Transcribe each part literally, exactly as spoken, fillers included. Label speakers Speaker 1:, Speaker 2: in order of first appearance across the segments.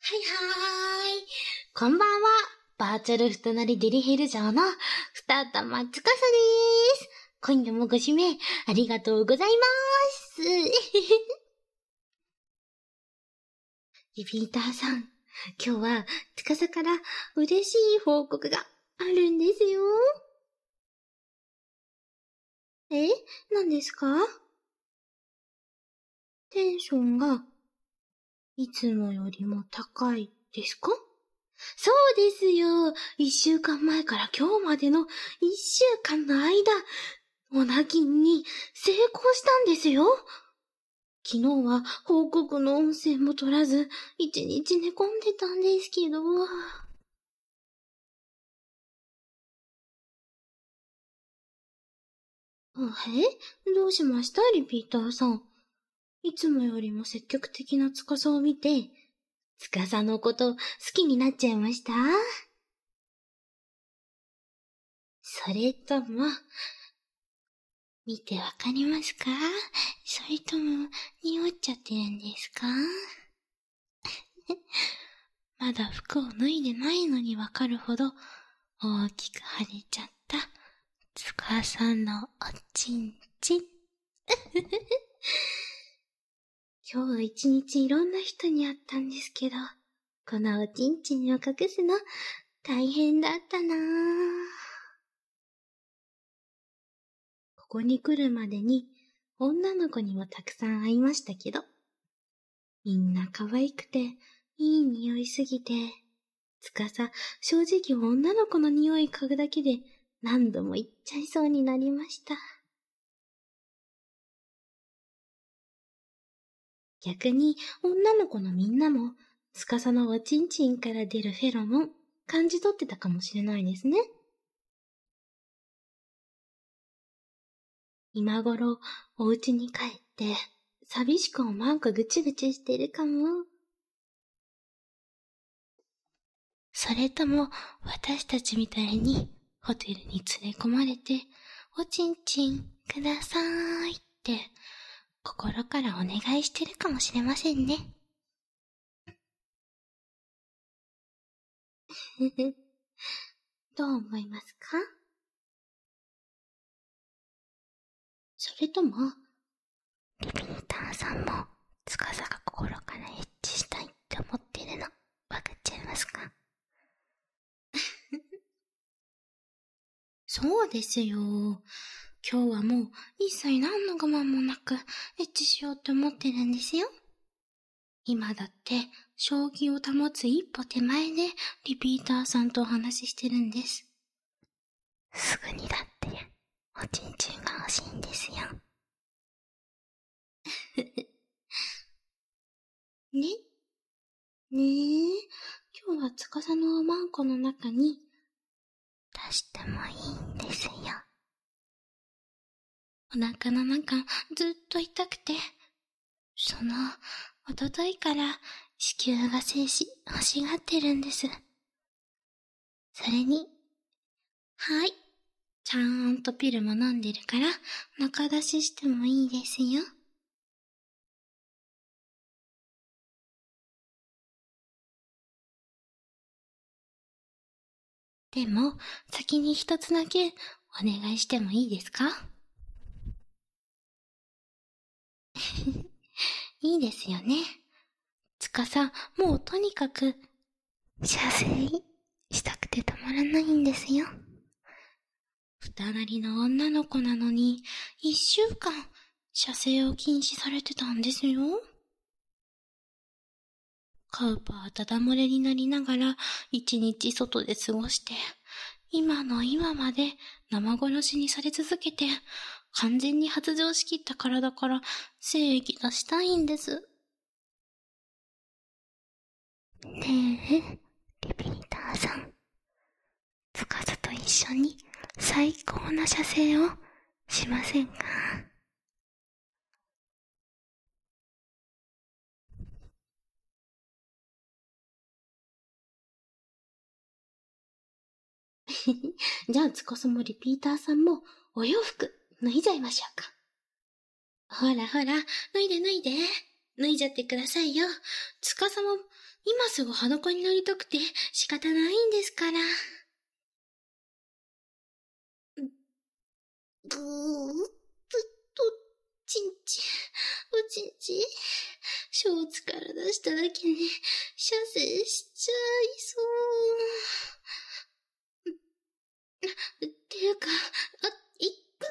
Speaker 1: はいはーい。こんばんは。バーチャルふたなりデリヘル嬢の二玉つかさでーす。今夜もご指名ありがとうございまーす。リピーターさん、今日はつかさから嬉しい報告があるんですよ。え、何ですか？テンションがいつもよりも高いですか？そうですよ。一週間前から今日までの一週間の間、オナギンに成功したんですよ。昨日は報告の音声も取らず、一日寝込んでたんですけど。え？どうしました？リピーターさん。いつもよりも積極的な司を見て、司のこと好きになっちゃいました？それとも、見てわかりますか？それとも、匂っちゃってるんですか？まだ服を脱いでないのにわかるほど、大きく腫れちゃった、つかさんのおちんちん。今日は一日いろんな人に会ったんですけど、このおちんちんを隠すの、大変だったなぁ。ここに来るまでに、女の子にもたくさん会いましたけど、みんな可愛くて、いい匂いすぎて、つかさ、正直女の子の匂い嗅ぐだけで何度も言っちゃいそうになりました。逆に女の子のみんなも、つかさのおちんちんから出るフェロモン、感じ取ってたかもしれないですね。今頃、お家に帰って、寂しく思うかぐちぐちしてるかも。それとも、私たちみたいに、ホテルに連れ込まれて、おちんちんくださーいって、心からお願いしてるかもしれませんね。どう思いますか？それとも、リピーターさんも、つかさが心からエッチしたいって思ってるの、わかっちゃいますか？そうですよ。今日はもう一切何の我慢もなくエッチしようって思ってるんですよ。今だって将棋を保つ一歩手前でリピーターさんとお話ししてるんです。すぐにだっておちんちんが欲しいんですよ。ねねえ、今日は司のおまんこの中に出してもいいんですよ。お腹の中ずっと痛くて、そのおとといから子宮が静止欲しがってるんです。それに、はい、ちゃんとピルも飲んでるから中出ししてもいいですよ。でも、先に一つだけお願いしてもいいですか？いいですよね。つかさ、もうとにかく、射精したくてたまらないんですよ。二なりの女の子なのに、一週間、射精を禁止されてたんですよ。カウパーダダ漏れになりながら、一日外で過ごして、今の今まで生殺しにされ続けて、完全に発情しきった体から精液出したいんです。ねえ、リピーターさん。つかさと一緒に最高な射精をしませんか？じゃあつかさもリピーターさんもお洋服脱いじゃいましょうか。ほらほら、脱いで脱いで。脱いじゃってくださいよ。つかさも今すぐ裸になりたくて仕方ないんですから。ぐー、ずっと、ちんちん、おちんちん、ショーツから出しただけで、射精しちゃいそう。っていうか、あ、いく、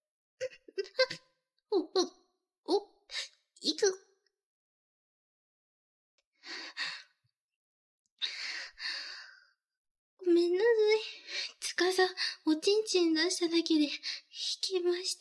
Speaker 1: お、お、お、いく。ごめんなさい。つかさ、おちんちん出しただけで、引けました。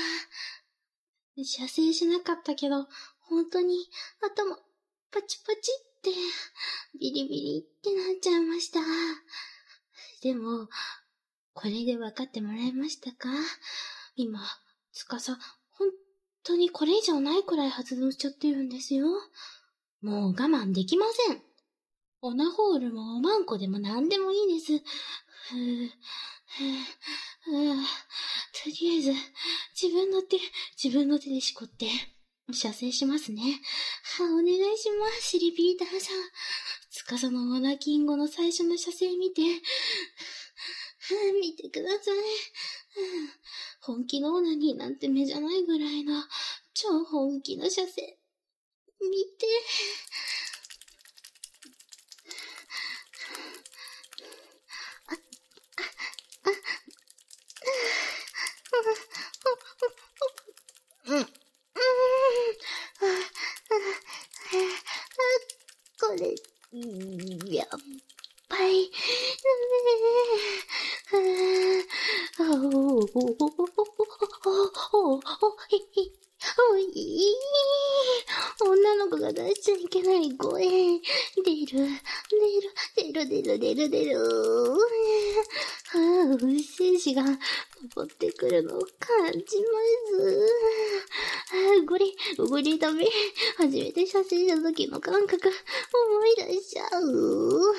Speaker 1: 射精しなかったけど、本当に頭、パチパチって、ビリビリってなっちゃいました。でも、これで分かってもらえましたか？今、つかさ、本当にこれ以上ないくらい発動しちゃってるんですよ。もう我慢できません。オナホールもおまんこでも何でもいいです。ふぅ、ふぅ、ふぅ。とりあえず、自分の手、自分の手でしこって、射精しますね。は、お願いします、リピーターさん。つかさのオナキンゴの最初の射精見て、見てください。本気のオナニーなんて目じゃないぐらいの、超本気の射精。見て。うん。これ、やっぱり、ダメ。あおおおおおおおい女の子が出しちゃいけない声。出る、出る、出る、出る、出る、出る。ああ、精子が登ってくるのを感じます。ああ、これ、これダメ。初めて射精した時の感覚、思い出しちゃう。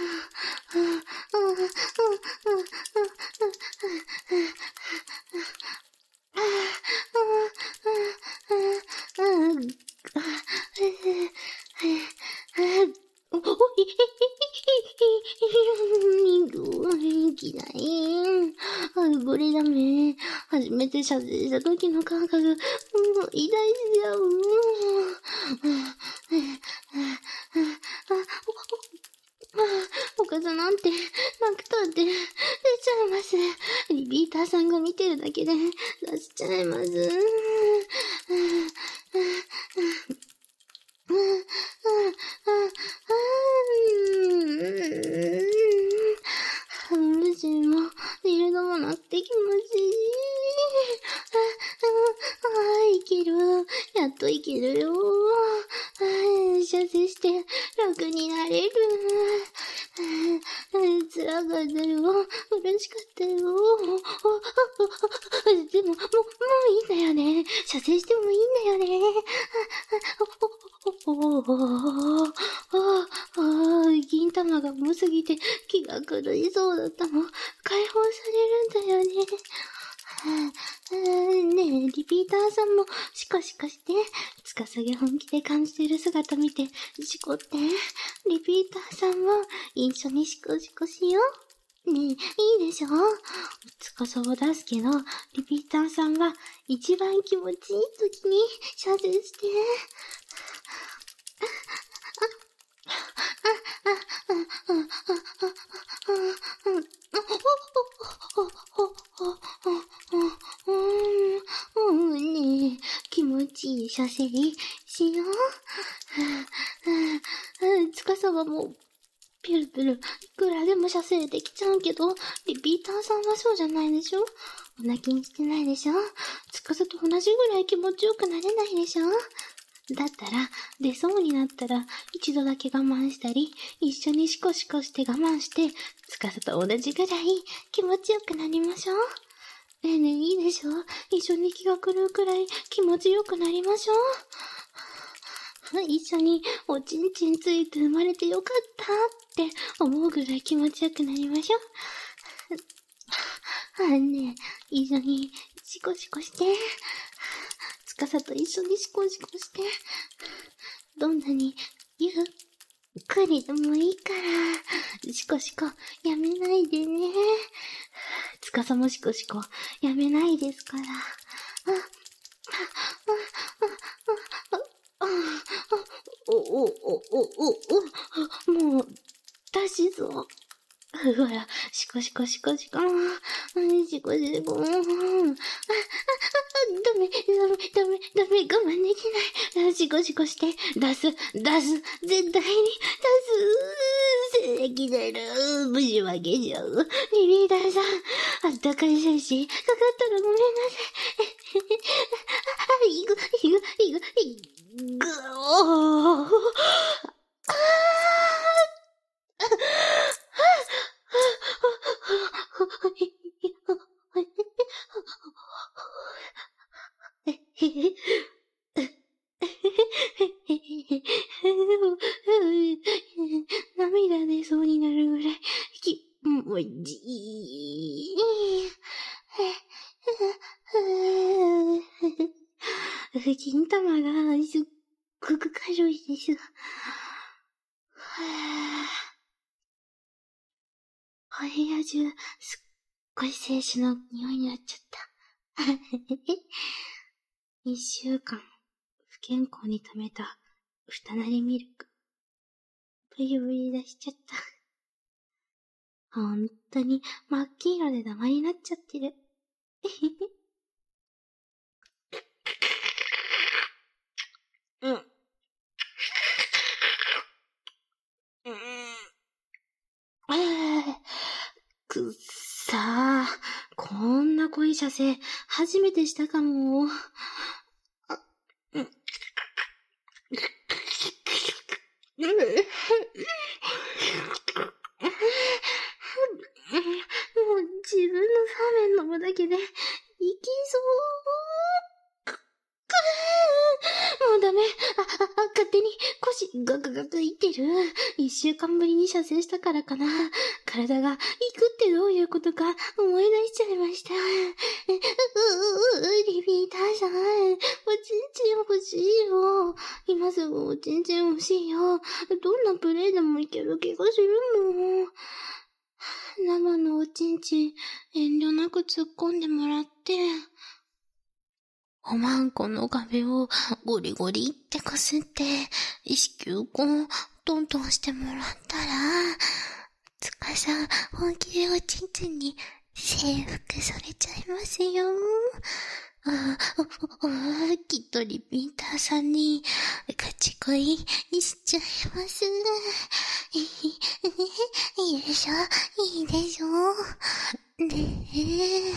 Speaker 1: いきない。これダメ。初めて射精した時の感覚、思い出しちゃう。おかずなんてなくたって出ちゃいます。リピーターさんが見てるだけで出しちゃいます。無心も寝るのもなくて気持ちいい。ああ、いける。やっといけるよ。射精して楽になれる。辛かったよ。嬉しかったよ。でも、もう、もういいんだよね。射精してもいいんだよね。銀玉が重すぎて気が狂いそうだったの。解放されるんだよね。ねえ、リピーターさんもシコシコして、つかさげ本気で感じてる姿見て、シコって、リピーターさんも一緒にシコシコしよう。ねえ、いいでしょ？つかさを出すけど、リピーターさんは一番気持ちいい時に射精して、ねえ、気持ちいい射精しよう。つかさはもう、ピュルピュル、いくらでも射精できちゃうけど、リピーターさんはそうじゃないでしょ？お泣きにしてないでしょ？つかさと同じぐらい気持ちよくなれないでしょ？だったら、出そうになったら、一度だけ我慢したり、一緒にシコシコして我慢して、つかさと同じぐらい気持ちよくなりましょう。ねえねえ、いいでしょ？一緒に気が狂うくらい気持ちよくなりましょう。一緒におちんちんついて生まれてよかったって思うぐらい気持ちよくなりましょう。ねえ、一緒にシコシコして、つかさと一緒にシコシコして、どんなにゆっこれでもいいから、シコシコ、やめないでね。つかさもシコシコ、やめないですから。お、お、お、お、お、お、もう、出しそう。ほら、シコシコシコシコ、シコシコ、ダメ、ダメ、ダメ、ダメ、我慢できない。シコシコして、出す、出す、絶対に出す。正義出る。無事はけちゃう。リリーダーさん、あったかい精子、かかったらごめんなさい。いぐ、いぐ、いぐ、いぐ、おー。あ涙出そうになるぐらい気持ちいい。金玉がすっごく軽いです。お部屋中すっごい精子の匂いになっちゃった。一週間不健康に溜めたふたなりミルク。ブリブリ出しちゃった。ほんとに真っ黄色でダマになっちゃってる。うん。うん。くっさー。こんな濃い射精、初めてしたかも。あ、うん。もう自分のラーメン飲むだけで、いきそう。もうダメ。あ、あ、勝手に腰ガクガクいってる。一週間ぶりに射精したからかな。体が、行くってどういうことか思い出しちゃいました。う、う、う、リピーターさん。おちんちん欲しいよ。今すぐおちんちん欲しいよ。どんなプレイでもいける気がするもん。生のおちんちん、遠慮なく突っ込んでもらって。おまんこの壁をゴリゴリってこすって、子宮口トントンしてもらったら、つかさん本気でおちんちんに征服されちゃいますよ。あおおきっとリピーターさんにガチ恋しちゃいます。いいでしょ、いいでしょ。で、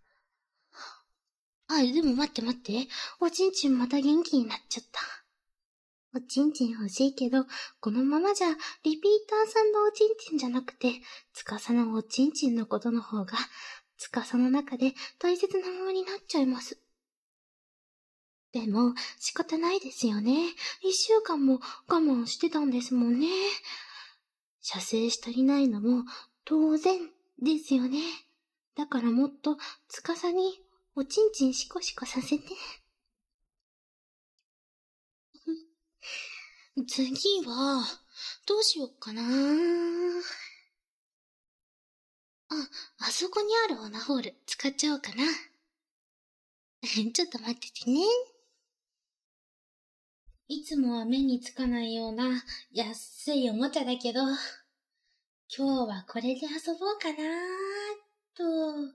Speaker 1: あ、でも待って待って。おちんちんまた元気になっちゃった。おちんちん欲しいけど、このままじゃ、リピーターさんのおちんちんじゃなくて、つかさのおちんちんのことの方が、つかさの中で大切なものになっちゃいます。でも、仕方ないですよね。一週間も我慢してたんですもんね。射精し足りないのも、当然ですよね。だからもっと、つかさに、おちんちんシコシコさせて。次は、どうしよっかな。あ、あそこにあるオナホール使っちゃおうかな。ちょっと待っててね。いつもは目につかないような安いおもちゃだけど、今日はこれで遊ぼうかなーと。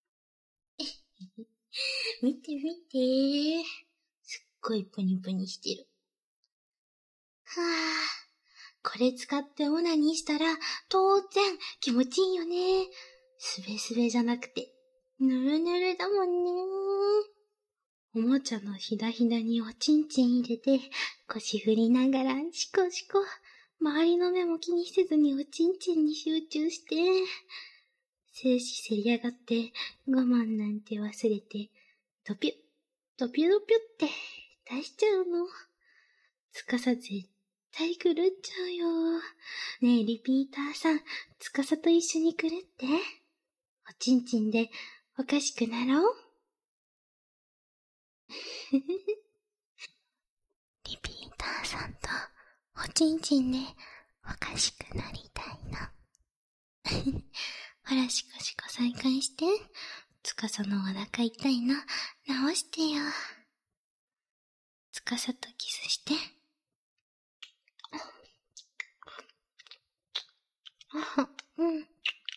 Speaker 1: 見て見て。すっごいプニプニしてる。はぁ、これ使ってオナニーしたら当然気持ちいいよね。すべすべじゃなくて、ぬるぬるだもんね。おもちゃのひだひだにおちんちん入れて、腰振りながらシコシコ。周りの目も気にせずにおちんちんに集中して。精子せり上がって我慢なんて忘れて、ドピュッ、ドピュドピュって出しちゃうの。つかさ絶対狂っちゃうよ。ねえリピーターさん、つかさと一緒に狂って。おちんちんでおかしくなろう。リピーターさんとおちんちんでおかしくなりたいの。ほら、シコシコ再開して。つかさのお腹痛いの、直してよ。つかさとキスして。うん。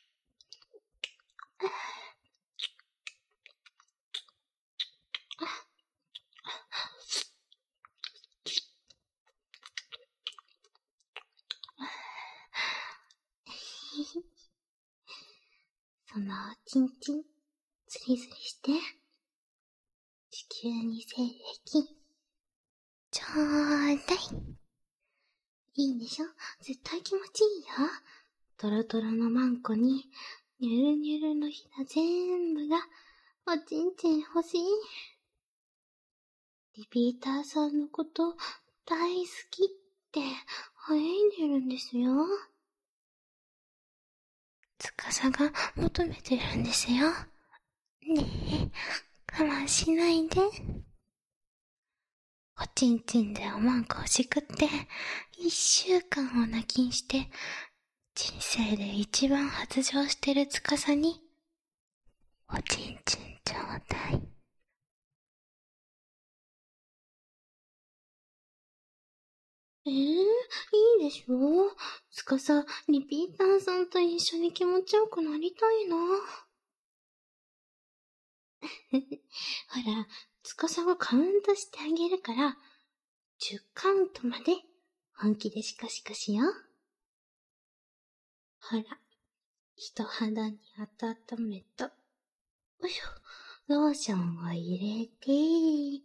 Speaker 1: そのおちんちん、ズリズリして。地球に性癖。ちょーだい。いいでしょ？絶対気持ちいいよ。トロトロのマンコに、ニュルニュルのひだ全部が、おちんちん欲しい。リピーターさんのこと大好きって励んでるんですよ。つかさが求めてるんですよ。ねえ、我慢しないで。おちんちんでおまんこをしくって、一週間を泣きんして、人生で一番発情してるつかさに、おちんちんちょうだい。えー、いいでしょ？つかさ、リピーターさんと一緒に気持ちよくなりたいな。ほら、つかさがカウントしてあげるから、じゅうカウントまで本気でシカシカしよう。ほら、人肌に温めた。よいしょ、ローションを入れて、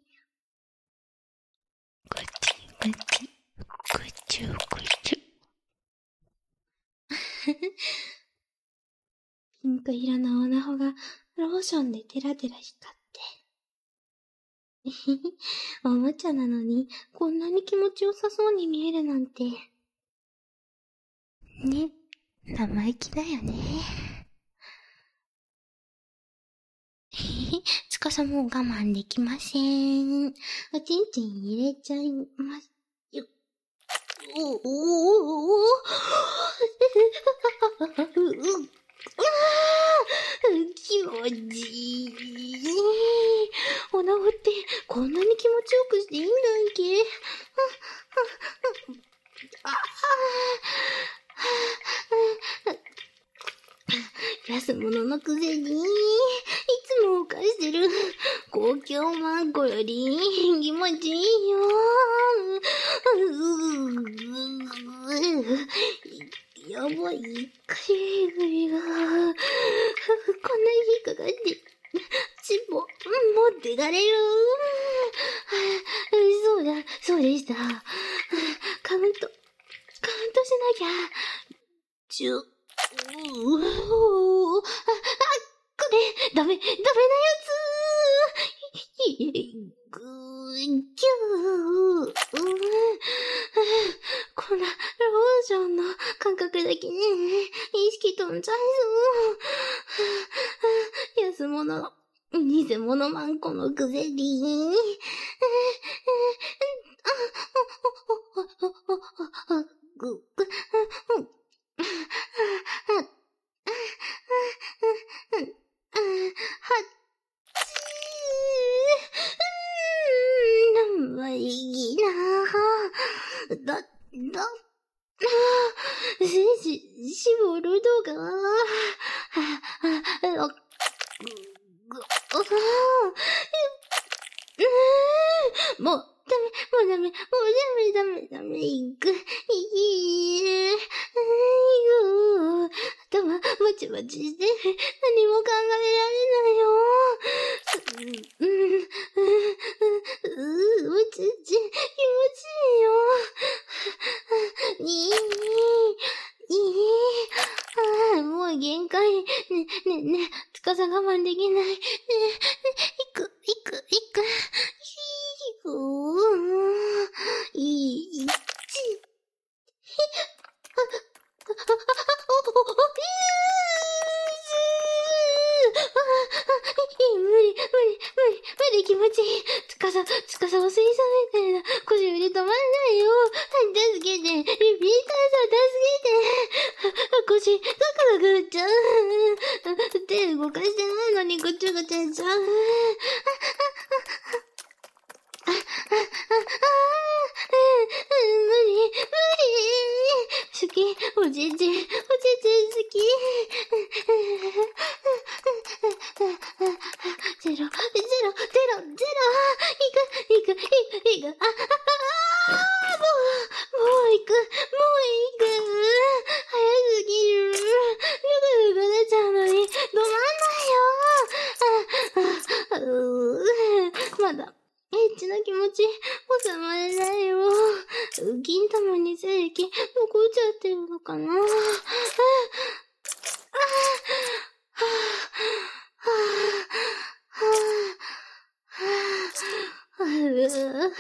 Speaker 1: ぐちぐち、ぐちゅぐちゅ。ピンク色のオナホがローションでテラテラ光って。おもちゃなのにこんなに気持ちよさそうに見えるなんて。ね、生意気だよね。つかさもう我慢できません。おちんちん入れちゃいますよ。おおおお気持ちいい。おなほってこんなに気持ちよくしていいんだっけ。安物のくせにいつも犯してる公共マンコより気持ちいいよ。やばい、かゆい首がこんなに引っかかって尻尾持ってかれる。そうだ、そうでした。カウントカウントしなきゃ。じゅううおーあ、あ、これ、ダメ、ダメなやつぐー、ぎゅー、こんな、ローションの感覚だけね、意識飛んじゃいそう。安物、偽物マンコのくせに。ぐ、ぐ、だ、だ、せし、しぼるのが、は、は、もう、ダメ、もうダメ、もうダメ、ダメ、ダメ、いく、いい、いく、頭、まちまちして、何も考えられないよ。うん、うん、うん、うん、うちち、気持ちいいよ。いい、いい、ああ、もう限界。ね、ね、ね、つかさ我慢できない。ね、ね、いく、いく、いく、いく、いい、ち、無理、無理、無理、無理、気持ちいい。つかさ、つかさ、お水さんみたいな。腰振り止まんないよ。助けて、リピーターさん、助し、ガクガク言っちゃう。手動かしてないのにぐちゃぐちゃ言っちゃう。あ、あ、あ、あ、あ、あ、無理、無理。好き、おじいち、おじいち好き。ゼロ、ゼロ、ゼロ、ゼロ、行く、行く、行く、行く、あ、あ、あ、あ、もう、もう行く、もう行く。早すぎる。ぐぐぐ出ちゃうのに、止まんないよ。あ、あ、うーまだ。エッチな気持ち、収まれないよ。銀玉に精液、残っちゃってるのかな。あ、あ、あ、はぁ、はぁ、はぁ、はぁ、はぁ、うぅ、止まんない。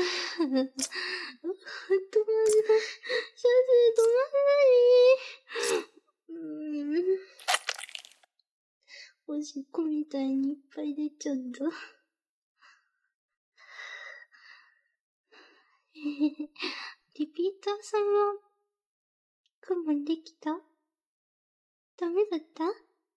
Speaker 1: シャツ止まんない。うーん。おしっこみたいにいっぱい出ちゃった。リピーターさんは、我慢できた？ダメだった？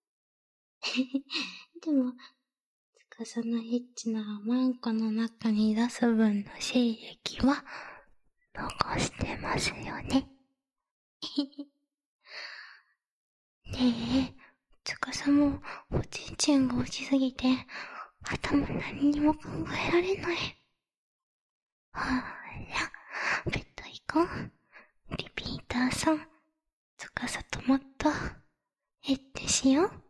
Speaker 1: でも、つかさのエッチなマンコの中に出す分の精液は、残してますよね。ねえ、つかさも、おちんちんが落ちすぎて、頭何にも考えられない。ほら、ベッド行こう。リピーターさん、つかさともっと、エッチしよう。